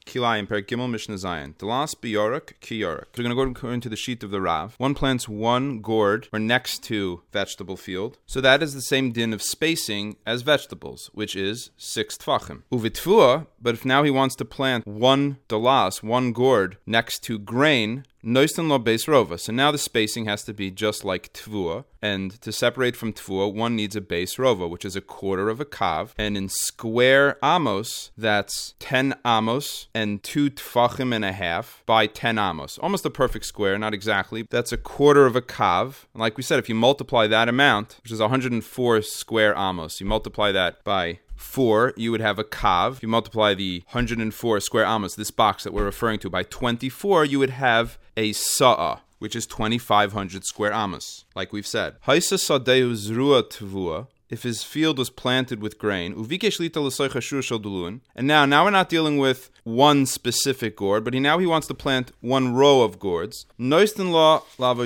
Kilayim Per Gimel Mishnah Zayin. Dalas Biyorak Kiyorak. We're going to go according to the sheet of the Rav. One plants one gourd or next to vegetable field. So that is the same din of spacing as vegetables, which is 6 tfachim. Uvitfua, but if now he wants to plant one dalas, one gourd next to grain, Noisten lo beis rova. So now the spacing has to be just like tvua, and to separate from tvua, one needs a beis rova, which is a quarter of a kav, and in square amos, that's 10 amos and 2 tfachim and a half by 10 amos. Almost a perfect square, not exactly. That's a quarter of a kav. And like we said, if you multiply that amount, which is 104 square amos, you multiply that by 4, you would have a kav. If you multiply the 104 square amos, this box that we're referring to, by 24, you would have a sa'ah, which is 2,500 square amos, like we've said. Haisa sadeu zrua tvua, if his field was planted with grain, and now we're not dealing with one specific gourd, but he wants to plant one row of gourds. So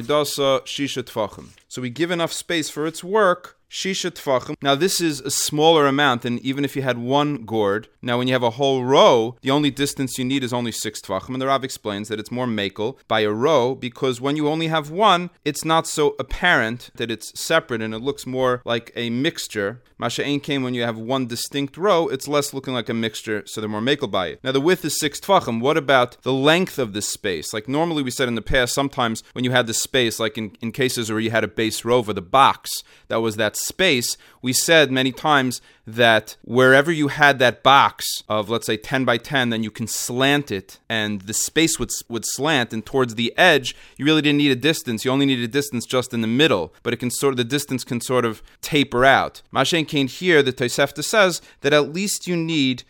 we give enough space for its work. Shisha tfachim. Now this is a smaller amount than even if you had one gourd. Now when you have a whole row, the only distance you need is only 6 tfachim. And the Rav explains that it's more makel by a row because when you only have one, it's not so apparent that it's separate and it looks more like a mixture. Masha'en came when you have one distinct row, it's less looking like a mixture, so they're more makel by it. Now the width is 6 tfachim. What about the length of this space? Like normally we said in the past, sometimes when you had the space, like in cases where you had a base rova, the box, that was that space, we said many times that wherever you had that box of, let's say, 10 by 10, then you can slant it, and the space would slant, and towards the edge, you really didn't need a distance. You only needed a distance just in the middle, but the distance can sort of taper out. Mashen Kain here, the Tosefta says that at least you need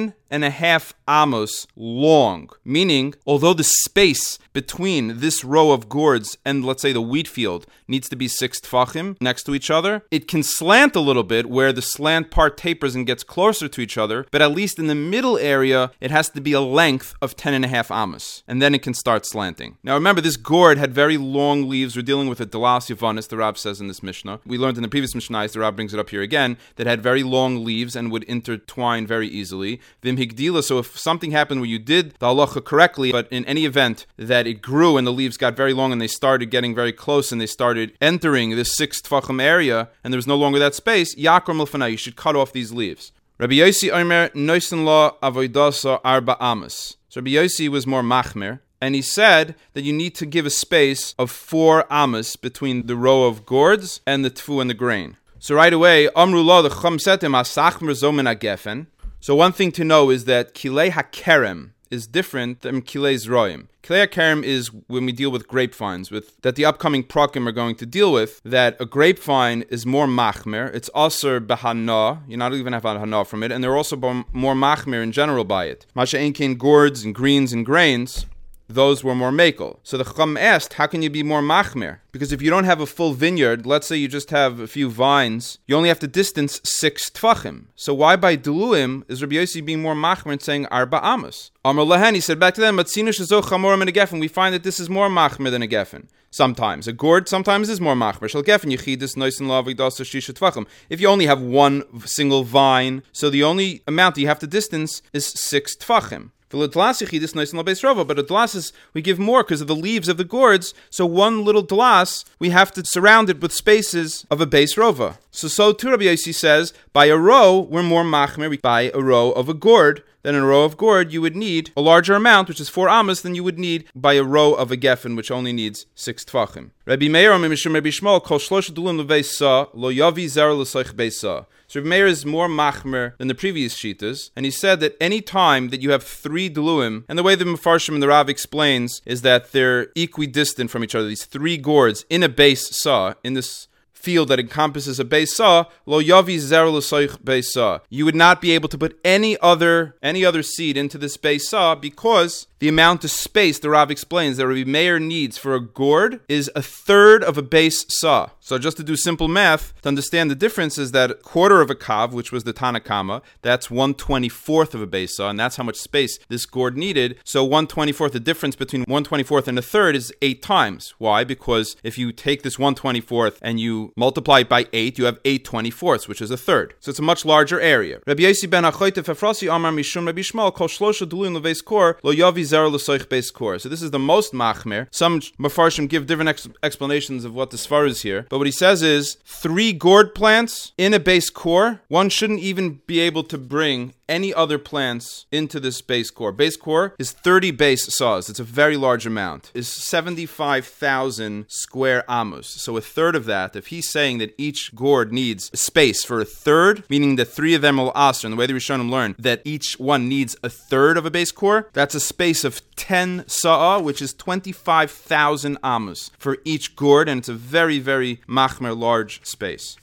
10.5 amos long, meaning although the space between this row of gourds and, let's say, the wheat field needs to be 6 tfachim next to each other, it can slant a little bit where the slant part tapers and gets closer to each other, but at least in the middle area, it has to be a length of 10.5 amos, and then it can start slanting. Now remember, this gourd had very long leaves. We're dealing with a dalas yavanis, the Rab says in this Mishnah. We learned in the previous Mishnah, the Rab brings it up here again, that had very long leaves and would intertwine very easily. Vim higdila, so if something happened where you did the halacha correctly, but in any event that it grew and the leaves got very long and they started getting very close and they started entering this 6 tfachim area and there was no longer that space, yakram l'fanai, you should cut off these leaves. Rabbi Yossi Omer noisen la avoidasa arba amos. So Rabbi Yossi was more machmer, and he said that you need to give a space of 4 amos between the row of gourds and the tfu and the grain. So right away, Amru la the chum setem asachmer zomen agefen. So one thing to know is that kilei hakerem is different than kilei zroim. Kilei hakerem is when we deal with grapevines, that the upcoming prakim are going to deal with, that a grapevine is more machmer. It's also behana. You not even have a hana from it, and they're also more machmer in general by it. Masha'en kain gourds and greens and grains, those were more makel. So the Chacham asked, how can you be more machmer? Because if you don't have a full vineyard, let's say you just have a few vines, you only have to distance 6 tfachim. So why by Diluim is Rabbi Yossi being more machmer and saying arba amos? Amar Lahen, he said back to them, Matzinu shezo chamorim in a gefen. We find that this is more machmer than a gefen. Sometimes. A gourd sometimes is more machmer. Shal gefen yichidus noisen la v'dasa shisha tfachim. If you only have one single vine, so the only amount you have to distance is 6 tfachim. But a dlas we give more because of the leaves of the gourds. So one little dlas, we have to surround it with spaces of a base rova. So too Rabbi Yossi says, by a row, we're more machmer. By a row of a gourd, then in a row of gourd, you would need a larger amount, which is 4 amos, than you would need by a row of a gefen, which only needs 6 tfachim. Rabbi Meir, Mishum Rabbi Shmuel, Kol Shlosh Dulim Leveisa, Lo Yavi Zer L'Soich Beisa. So Rabbi Meir is more machmer than the previous shitas, and he said that any time that you have 3 deluim, and the way the Mefarshim and the Rav explains is that they're equidistant from each other, these 3 gourds in a base saw, in this field that encompasses a base saw, lo yavi zer l'soich base saw. You would not be able to put any other seed into this base saw because the amount of space, the Rav explains, that Rabbi Meir needs for a gourd is 1/3 of a base saw. So just to do simple math, to understand the difference is that 1/4 of a kav, which was the Tanakama, that's 1/24 of a base saw, and that's how much space this gourd needed. So 1/24, the difference between 1/24 and 1/3 is 8 times. Why? Because if you take this 1/24 and you you multiply it by 8, you have 8 24ths, which is a third. So it's a much larger area. Rabbi Yosi ben Achoyte Fefrasi Amar Mishum Rabbi Shmuel Kol Shlosha Dulin Leveis Kor Lo Yavi Zer L'Soich Beis Kor. So this is the most machmer. Some Mefarshim give different explanations of what the svar is here, but what he says is 3 gourd plants in a base core, one shouldn't even be able to bring any other plants into this base core. Base core is 30 base saws. It's a very large amount. It's 75,000 square amos. So a third of that, if he's saying that each gourd needs space for a third, meaning that 3 of them will asr, and the way the Rishonim learn that each one needs a third of a base core, that's a space of 10 sa'ah, which is 25,000 amos for each gourd, and it's a very, very machmer large space.